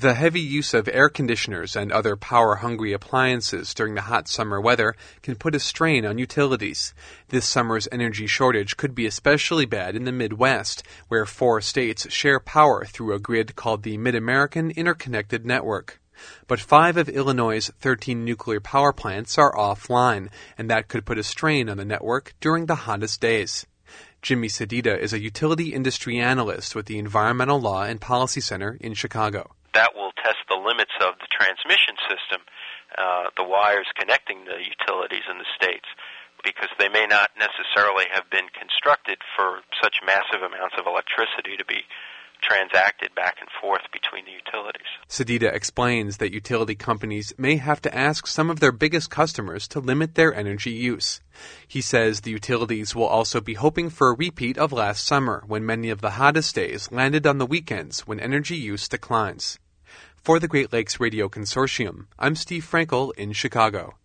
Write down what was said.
The heavy use of air conditioners and other power-hungry appliances during the hot summer weather can put a strain on utilities. This summer's energy shortage could be especially bad in the Midwest, where 4 states share power through a grid called the Mid-American Interconnected Network. But 5 of Illinois' 13 nuclear power plants are offline, and that could put a strain on the network during the hottest days. Jimmy Sedita is a utility industry analyst with the Environmental Law and Policy Center in Chicago. That will test the limits of the transmission system, the wires connecting the utilities in the states, because they may not necessarily have been constructed for such massive amounts of electricity to be transacted back and forth between the utilities. Sedita explains that utility companies may have to ask some of their biggest customers to limit their energy use. He says the utilities will also be hoping for a repeat of last summer, when many of the hottest days landed on the weekends when energy use declines. For the Great Lakes Radio Consortium, I'm Steve Frankel in Chicago.